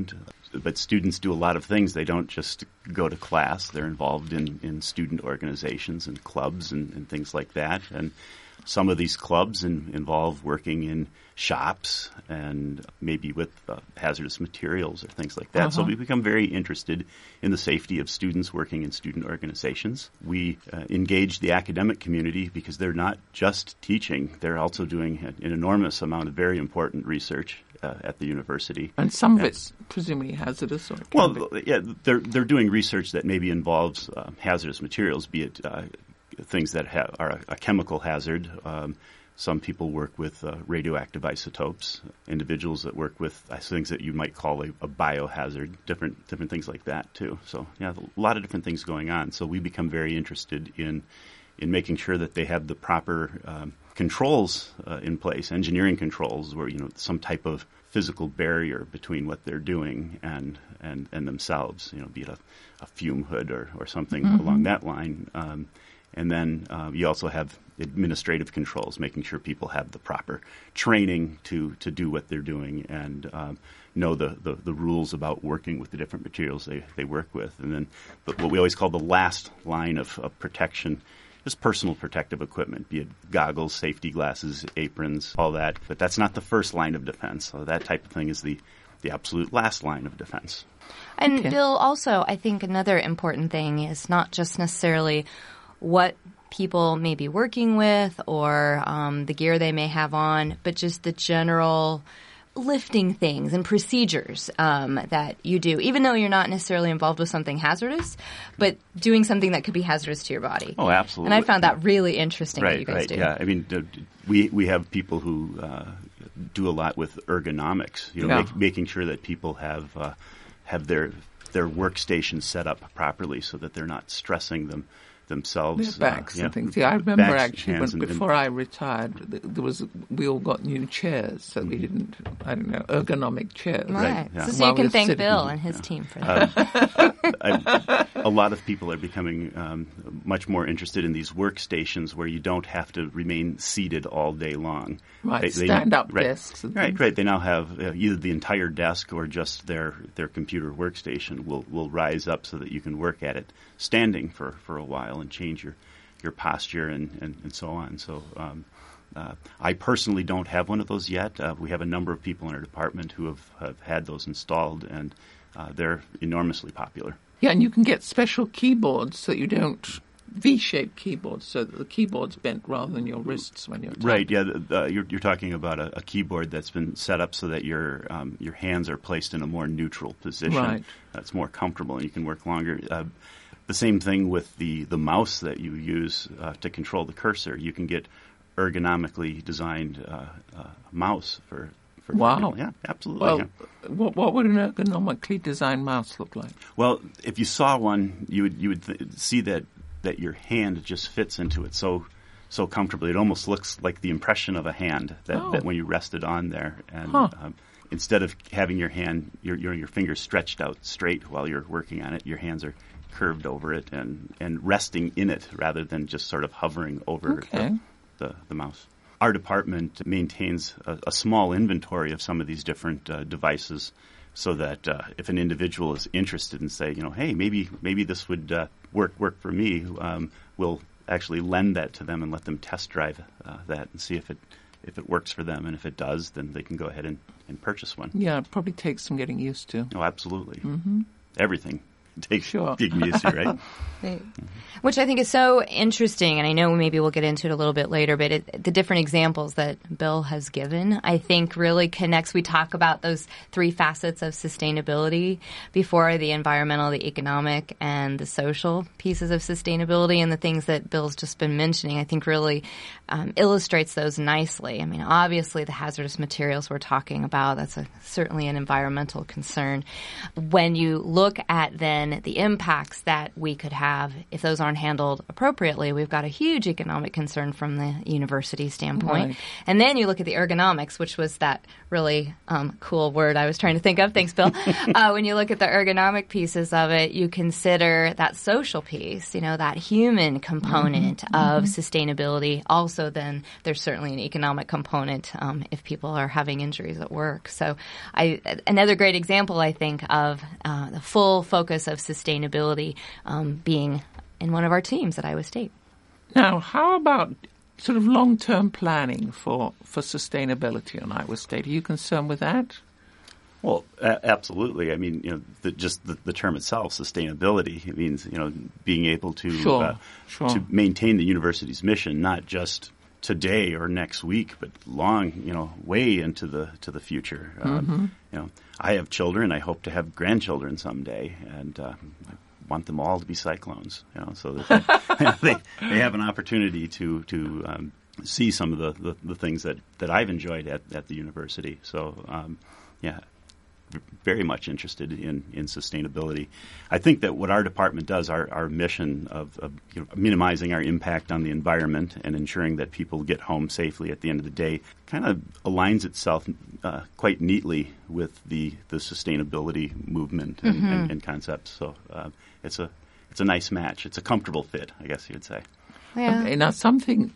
G: but students do a lot of things. They don't just go to class. They're involved in, in student organizations and clubs and, and things like that. And some of these clubs in, involve working in shops and maybe with uh, hazardous materials or things like that. Uh-huh. So we become very interested in the safety of students working in student organizations. We uh, engage the academic community because they're not just teaching. They're also doing an enormous amount of very important research uh, at the university.
F: And some of and, it's presumably hazardous? Or
G: well, be. yeah, they're, they're doing research that maybe involves uh, hazardous materials, be it uh, things that ha- are a, a chemical hazard. Um, some people work with uh, radioactive isotopes. Individuals that work with uh, things that you might call a, a biohazard, different different things like that too. So yeah, a lot of different things going on. So we become very interested in in making sure that they have the proper um, controls uh, in place, engineering controls, where you know some type of physical barrier between what they're doing and and, and themselves. You know, be it a, a fume hood or or something mm-hmm. along that line. Um, And then uh, you also have administrative controls, making sure people have the proper training to, to do what they're doing and um, know the, the, the rules about working with the different materials they, they work with. And then but what we always call the last line of, of protection is personal protective equipment, be it goggles, safety glasses, aprons, all that. But that's not the first line of defense. So that type of thing is the, the absolute last line of defense.
H: And
F: okay.
H: Bill, also, I think another important thing is not just necessarily what people may be working with or um, the gear they may have on, but just the general lifting things and procedures um, that you do, even though you're not necessarily involved with something hazardous, but doing something that could be hazardous to your body.
G: Oh, absolutely.
H: And I found that really interesting
G: right,
H: that you guys
G: right,
H: do.
G: Yeah, I mean, we we have people who uh, do a lot with ergonomics, you know,
F: yeah.
G: make, making sure that people have uh, have their their workstations set up properly so that they're not stressing them. themselves.
F: Their backs
G: uh,
F: and things. Yeah, I remember
G: backs,
F: actually when,
G: and,
F: before I retired, there was we all got new chairs, so we didn't, I don't know, ergonomic chairs.
H: Right.
G: Right, yeah.
H: So, so
F: While
H: you can
F: we're
H: thank
F: sitting.
H: Bill and his
G: Yeah.
H: team for that.
G: Um, I, a lot of people are becoming um, much more interested in these workstations where you don't have to remain seated all day long.
F: Right,
G: They- they-
F: stand-up
G: right,
F: desks. And
G: Right,
F: things.
G: right. They now have uh, either the entire desk or just their, their computer workstation will, will rise up so that you can work at it standing for, for a while and change your your posture and, and, and so on. So um, uh, I personally don't have one of those yet. Uh, we have a number of people in our department who have, have had those installed, and uh, they're enormously popular.
F: Yeah, and you can get special keyboards so you don't V-shaped keyboards, so that the keyboard's bent rather than your wrists when you're typing.
G: Right. Yeah. The, the, you're, you're talking about a, a keyboard that's been set up so that your um, your hands are placed in a more neutral position.
F: Right.
G: That's more comfortable, and you can work longer. Uh, The same thing with the, the mouse that you use uh, to control the cursor. You can get ergonomically designed uh, uh, mouse for, for
F: Wow.
G: people. Yeah, absolutely.
F: Well,
G: yeah.
F: what, what would an ergonomically designed mouse look like?
G: Well, if you saw one, you would you would th- see that, that your hand just fits into it so so comfortably. It almost looks like the impression of a hand that,
F: Oh.
G: that when you rest it on there. And
F: Huh.
G: um, instead of having your hand, your, your your fingers stretched out straight while you're working on it, your hands are curved over it and, and resting in it rather than just sort of hovering over
F: Okay.
G: the, the, the mouse. Our department maintains a, a small inventory of some of these different uh, devices so that uh, if an individual is interested in say, you know, hey, maybe maybe this would uh, work work for me, um, we'll actually lend that to them and let them test drive uh, that and see if it if it works for them. And if it does, then they can go ahead and, and purchase one.
F: Yeah, it probably takes some getting used to.
G: Oh, absolutely.
F: Mm-hmm.
G: Everything takes
F: Sure.
G: getting used to, right?
H: Right. Which I think is so interesting, and I know maybe we'll get into it a little bit later, but it, the different examples that Bill has given, I think really connects. We talk about those three facets of sustainability before, the environmental, the economic, and the social pieces of sustainability, and the things that Bill's just been mentioning, I think really um, illustrates those nicely. I mean, obviously the hazardous materials we're talking about, that's a, certainly an environmental concern. When you look at then then the impacts that we could have, if those aren't handled appropriately, we've got a huge economic concern from the university standpoint.
F: Right.
H: And then you look at the ergonomics, which was that really um, cool word I was trying to think of. Thanks, Bill. uh, when you look at the ergonomic pieces of it, you consider that social piece, you know, that human component mm-hmm. of mm-hmm. sustainability. Also, then there's certainly an economic component um, if people are having injuries at work. So I, another great example, I think, of uh, the full focus of sustainability um, being in one of our teams at Iowa State.
F: Now, how about sort of long-term planning for, for sustainability on Iowa State? Are you concerned with that?
G: Well, a- absolutely. I mean, you know, the, just the, the term itself, sustainability, it means, you know, being able to
F: sure,
G: uh,
F: sure.
G: to maintain the university's mission, not just today or next week, but long, you know, way into the to the future.
F: Mm-hmm.
G: Um, you know, I have children. I hope to have grandchildren someday, and uh, I want them all to be cyclones. You know, so that they, they they have an opportunity to to um, see some of the, the, the things that, that I've enjoyed at, at the university. So, um, yeah. Very much interested in, in sustainability. I think that what our department does, our, our mission of, of you know, minimizing our impact on the environment and ensuring that people get home safely at the end of the day, kind of aligns itself uh, quite neatly with the, the sustainability movement and, mm-hmm. and, and concepts. So uh, it's a it's a nice match. It's a comfortable fit, I guess you'd say.
H: Yeah.
F: Okay, now something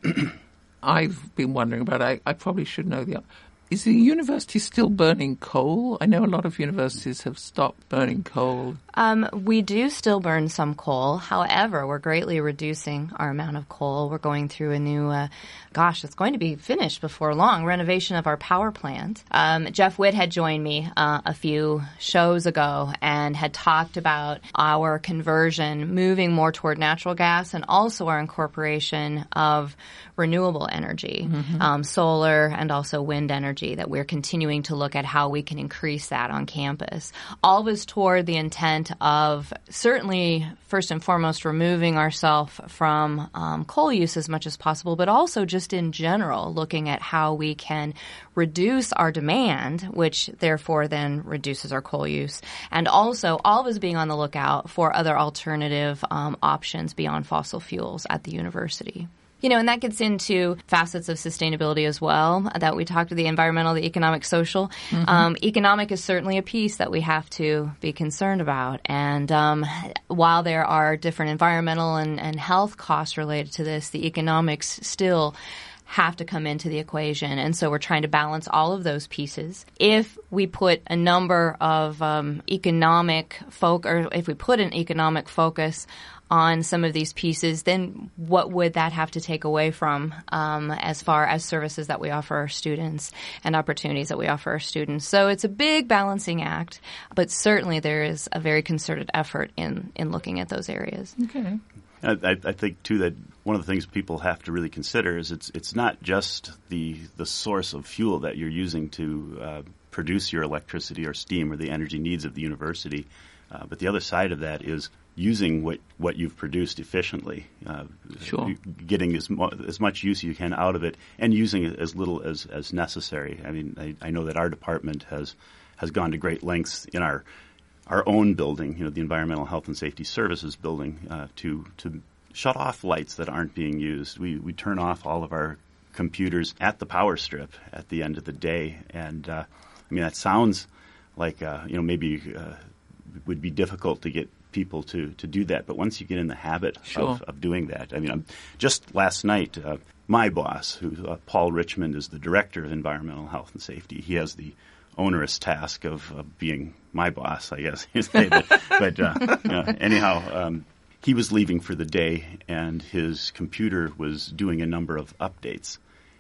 F: I've been wondering about, I, I probably should know the Is the university still burning coal? I know a lot of universities have stopped burning coal.
H: Um, we do still burn some coal. However, we're greatly reducing our amount of coal. We're going through a new, uh, gosh, it's going to be finished before long, renovation of our power plant. Um, Jeff Witt had joined me uh, a few shows ago and had talked about our conversion moving more toward natural gas and also our incorporation of renewable energy, mm-hmm. um, solar and also wind energy, that we're continuing to look at how we can increase that on campus. All was toward the intent of certainly, first and foremost, removing ourselves from um, coal use as much as possible, but also just in general looking at how we can reduce our demand, which therefore then reduces our coal use, and also all of us being on the lookout for other alternative um, options beyond fossil fuels at the university. You know, and that gets into facets of sustainability as well that we talked to, the environmental, the economic, social. Mm-hmm. Um, economic is certainly a piece that we have to be concerned about. And um, while there are different environmental and, and health costs related to this, the economics still have to come into the equation. And so we're trying to balance all of those pieces. If we put a number of um, economic folk, or if we put an economic focus on some of these pieces, then what would that have to take away from um, as far as services that we offer our students and opportunities that we offer our students? So it's a big balancing act, but certainly there is a very concerted effort in, in looking at those areas.
F: Okay.
G: I, I think, too, that one of the things people have to really consider is it's it's not just the the source of fuel that you're using to uh, produce your electricity or steam or the energy needs of the university, uh, but the other side of that is using what, what you've produced efficiently, uh,
F: sure.
G: getting as, mo- as much use you can out of it and using it as little as, as necessary. I mean, I, I know that our department has has gone to great lengths in our our own building, you know, the Environmental Health and Safety Services building, uh, to to shut off lights that aren't being used. We we turn off all of our computers at the power strip at the end of the day, and uh, I mean that sounds like uh, you know maybe uh, would be difficult to get people to, to do that, but once you get in the habit
F: sure.
G: of, of doing that, I mean, I'm, just last night, uh, my boss, who uh, Paul Richmond, is the director of Environmental Health and Safety. He has the onerous task of, of being my boss, I guess you'd say. But, but uh, you know, anyhow, um, he was leaving for the day, and his computer was doing a number of updates,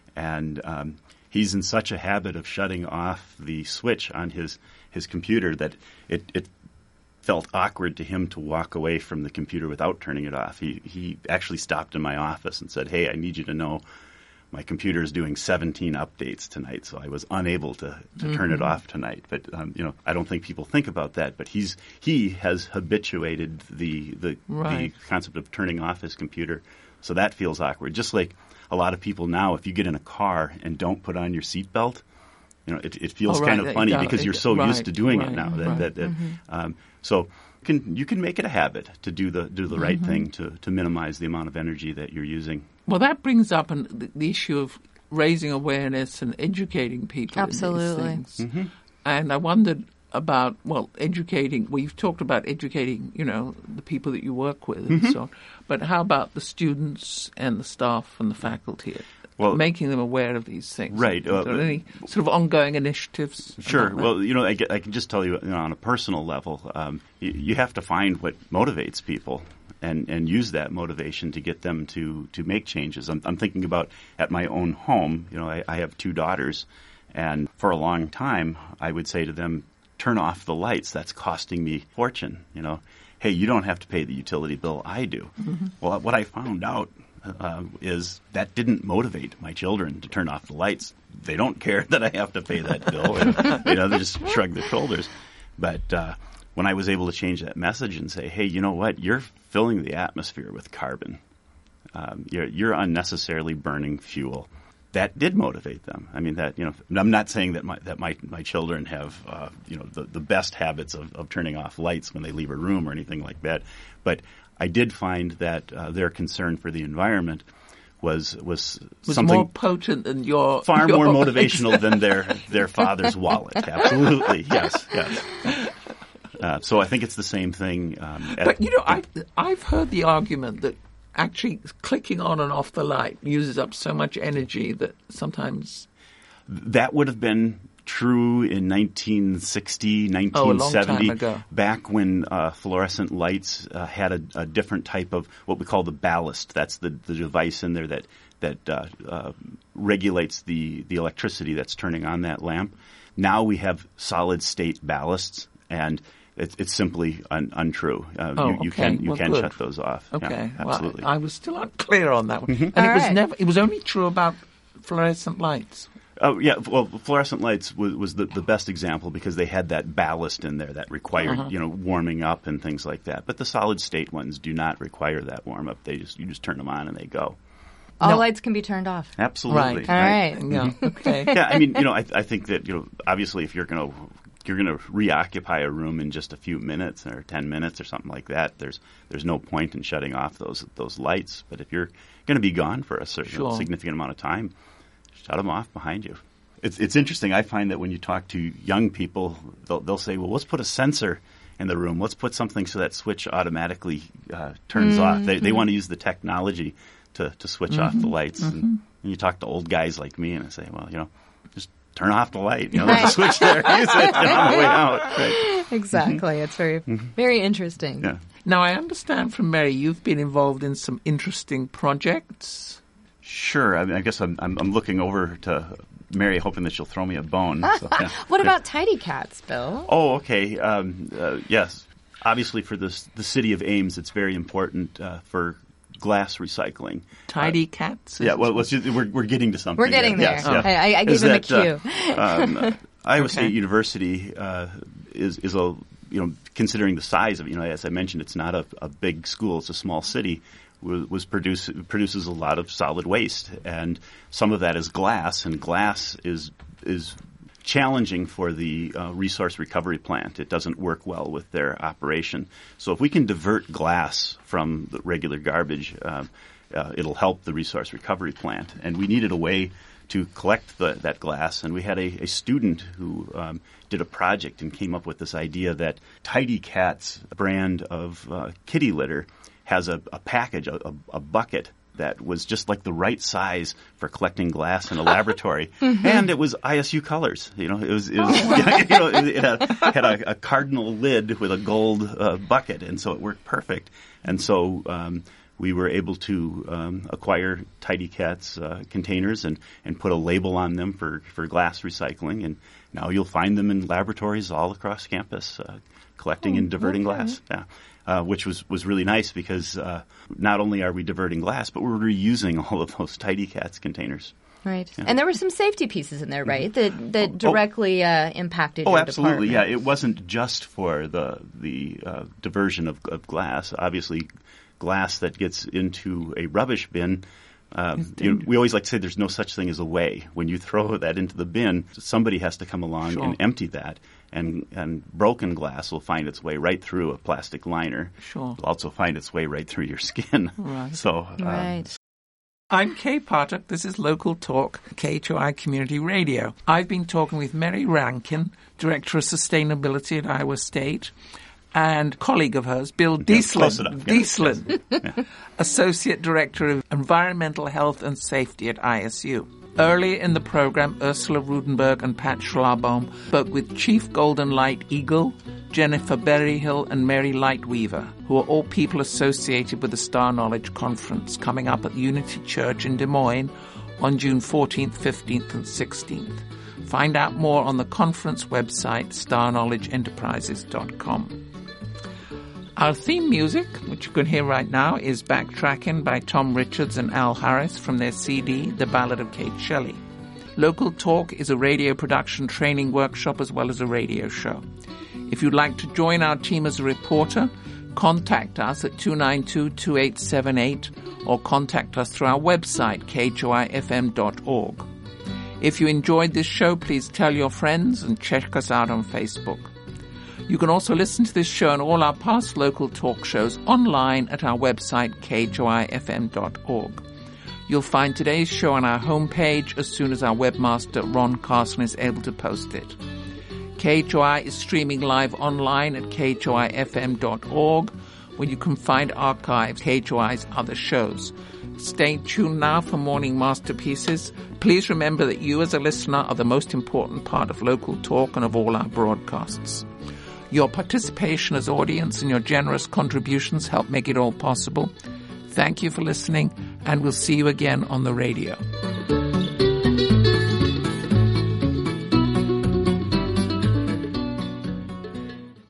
G: and um, he's in such a habit of shutting off the switch on his his computer that it, it felt awkward to him to walk away from the computer without turning it off. He he actually stopped in my office and said, "Hey, I need you to know my computer is doing seventeen updates tonight, so I was unable to, to mm-hmm. turn it off tonight." But um, you know, I don't think people think about that. But he's he has habituated the the,
F: right.
G: the concept of turning off his computer, so that feels awkward. Just like a lot of people now, if you get in a car and don't put on your seatbelt, You know, it, it feels
F: oh, right,
G: kind of funny
F: yeah,
G: because
F: it,
G: you're so
F: right,
G: used to doing
F: right,
G: it now. That,
F: right.
G: that, that
H: Mm-hmm.
G: um, so you can you can make it a habit to do the do the right
F: Mm-hmm.
G: thing to, to minimize the amount of energy that you're using.
F: Well, that brings up an, the, the issue of raising awareness and educating people
H: Absolutely.
F: in these things.
G: Mm-hmm.
F: And I wondered about, well, educating, well, you've talked about educating, you know, the people that you work with and
G: Mm-hmm.
F: so on. But how about the students and the staff and the faculty?
G: Well,
F: making them aware of these things.
G: Right.
F: Are there
G: Uh,
F: any sort of ongoing initiatives?
G: Sure.
F: about that?
G: Well, you know, I, I can just tell you, you know, on a personal level, um, you, you have to find what motivates people and, and use that motivation to get them to, to make changes. I'm, I'm thinking about at my own home, you know, I, I have two daughters, and for a long time, I would say to them, turn off the lights. That's costing me a fortune, you know. Hey, you don't have to pay the utility bill. I do. Mm-hmm. Well, what I found out Uh, is that didn't motivate my children to turn off the lights. They don't care that I have to pay that bill. And, you know, they just shrug their shoulders. But uh, when I was able to change that message and say, hey, you know what? You're filling the atmosphere with carbon. Um, you're, you're unnecessarily burning fuel. That did motivate them. I mean, that, you know, I'm not saying that my that my, my children have, uh, you know, the, the best habits of, of turning off lights when they leave a room or anything like that. But I did find that uh, their concern for the environment was was,
F: was
G: something
F: more potent than your
G: far
F: your
G: more motivational than their their father's wallet. Absolutely, yes, yes. Uh, so I think it's the same thing. Um, at,
F: But you know, I I've heard the argument that actually clicking on and off the light uses up so much energy that sometimes
G: that would have been true in nineteen sixty, nineteen seventy,
F: oh, a long time ago.
G: Back when uh, fluorescent lights uh, had a, a different type of what we call the ballast. That's the, the device in there that that uh, uh, regulates the, the electricity that's turning on that lamp. Now we have solid state ballasts, and it, it's simply un, untrue. Uh,
F: oh,
G: you, you
F: okay.
G: can you
F: well,
G: can
F: good.
G: shut those off.
F: Okay,
G: yeah, absolutely.
F: Well, I, I was still unclear on that one,
G: Mm-hmm.
F: and
H: All
F: it was
H: right.
F: never. It was only true about fluorescent lights.
G: Oh, yeah. Well, fluorescent lights was, was the, the best example because they had that ballast in there that required,
F: Uh-huh.
G: you know, warming up and things like that. But the solid state ones do not require that warm up. They just you just turn them on and they go.
H: All
F: No.
H: lights can be turned off.
G: Absolutely.
F: Right.
H: All right.
F: Yeah. Okay.
G: Yeah. I mean, you know, I, I think that, you know, obviously if you're going to you're going to reoccupy a room in just a few minutes or ten minutes or something like that, there's there's no point in shutting off those those lights. But if you're going to be gone for a certain
F: Sure.
G: significant amount of time, shut them off behind you. It's it's interesting. I find that when you talk to young people, they'll they'll say, "Well, let's put a sensor in the room. Let's put something so that switch automatically uh, turns
H: Mm-hmm.
G: off." They they want to use the technology to, to switch
F: Mm-hmm.
G: off the lights. And, and you talk to old guys like me, and I say, "Well, you know, just turn off the light. You know, there's a switch there. Use it you know, on the way out." Right.
H: Exactly. It's very, very interesting.
G: Yeah.
F: Now I understand from Mary, you've been involved in some interesting projects.
G: Sure. I mean, I guess I'm I'm, I'm looking over to Mary, hoping that she'll throw me a bone. So, yeah.
H: What about tidy cats, Bill?
G: Oh, okay. Um, uh, yes. Obviously, for this, the city of Ames, it's very important uh, for glass recycling.
F: Tidy cats.
G: Yeah, well, let's just, we're we're getting to something.
H: We're getting
G: here.
H: there.
G: Yes,
H: Oh.
G: yeah.
H: I, I gave
G: Is
H: him a
G: that,
H: cue.
G: Uh, um, uh, Iowa
F: Okay.
G: State University uh, is is a you know considering the size of it, you know as I mentioned, it's not a, a big school; it's a small city. Was, was produce, produces a lot of solid waste, and some of that is glass, and glass is is challenging for the uh, resource recovery plant. It doesn't work well with their operation. So if we can divert glass from the regular garbage, uh, uh, it'll help the resource recovery plant. And we needed a way to collect the, that glass, and we had a, a student who um, did a project and came up with this idea that Tidy Cat's brand of uh, kitty litter has a, a package, a, a, a bucket that was just like the right size for collecting glass in a laboratory,
H: Mm-hmm.
G: and it was I S U colors. You know, it was, it was you know, it, it had, had a, a cardinal lid with a gold uh, bucket, and so it worked perfect. And so um, we were able to um, acquire Tidy Cat's uh, containers and, and put a label on them for, for glass recycling, and now you'll find them in laboratories all across campus, uh, collecting and diverting
H: okay.
G: glass. Yeah. Uh, which was, was really nice because uh, not only are we diverting glass, but we're reusing all of those Tidy Cats containers.
H: Right.
G: Yeah.
H: And there were some safety pieces in there, right, that that
G: Oh,
H: directly uh, impacted
G: Oh,
H: your
G: absolutely,
H: department.
G: yeah. It wasn't just for the the uh, diversion of, of glass. Obviously, glass that gets into a rubbish bin Um, you know, we always like to say there's no such thing as a way. When you throw that into the bin, somebody has to come along
F: Sure.
G: and empty that. And, and broken glass will find its way right through a plastic liner.
F: Sure.
G: It'll also find its way right through your skin.
F: Right.
G: So, um,
H: Right.
F: I'm Kay Partuck. This is Local Talk, K H O I Community Radio. I've been talking with Mary Rankin, Director of Sustainability at Iowa State, and colleague of hers, Bill
G: Yeah,
F: Dieslin,
G: close enough. Yeah.
F: Dieslin,
G: Yeah.
F: Associate Director of Environmental Health and Safety at I S U. Earlier in the program, Ursula Rudenberg and Pat Schlarbaum spoke with Chief Golden Light Eagle, Jennifer Berryhill, and Mary Lightweaver, who are all people associated with the Star Knowledge Conference coming up at Unity Church in Des Moines on June fourteenth, fifteenth, and sixteenth. Find out more on the conference website, star knowledge enterprises dot com. Our theme music, which you can hear right now, is Backtracking by Tom Richards and Al Harris from their C D, The Ballad of Kate Shelley. Local Talk is a radio production training workshop as well as a radio show. If you'd like to join our team as a reporter, contact us at two nine two, two eight seven eight or contact us through our website, k h o i f m dot org. If you enjoyed this show, please tell your friends and check us out on Facebook. You can also listen to this show and all our past Local Talk shows online at our website, k h o i f m dot org. You'll find today's show on our homepage as soon as our webmaster, Ron Carson, is able to post it. K H O I is streaming live online at k h o i f m dot org, where you can find archives of K H O I's other shows. Stay tuned now for Morning Masterpieces. Please remember that you as a listener are the most important part of Local Talk and of all our broadcasts. Your participation as audience and your generous contributions help make it all possible. Thank you for listening, and we'll see you again on the radio.